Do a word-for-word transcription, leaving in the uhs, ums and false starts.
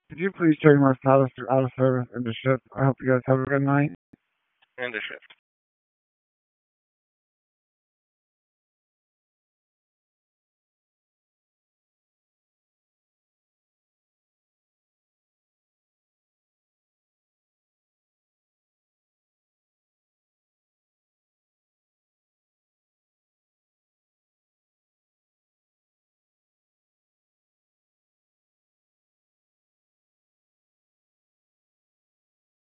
Could you please check my status through out of service in the shift? I hope you guys have a good night. End of shift.